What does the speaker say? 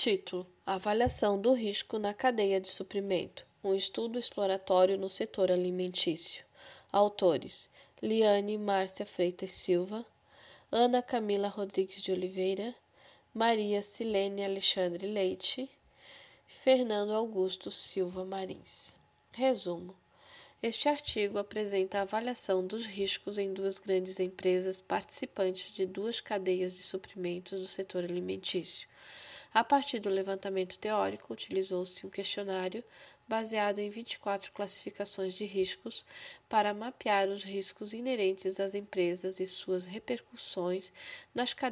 Título: Avaliação do risco na cadeia de suprimento. Um estudo exploratório no setor alimentício. Autores: Liane Márcia Freitas Silva, Ana Camila Rodrigues de Oliveira, Maria Silene Alexandre Leite, Fernando Augusto Silva Marins. Resumo: este artigo apresenta a avaliação dos riscos em duas grandes empresas participantes de duas cadeias de suprimentos do setor alimentício. A partir do levantamento teórico, utilizou-se um questionário baseado em 24 classificações de riscos para mapear os riscos inerentes às empresas e suas repercussões nas cadeias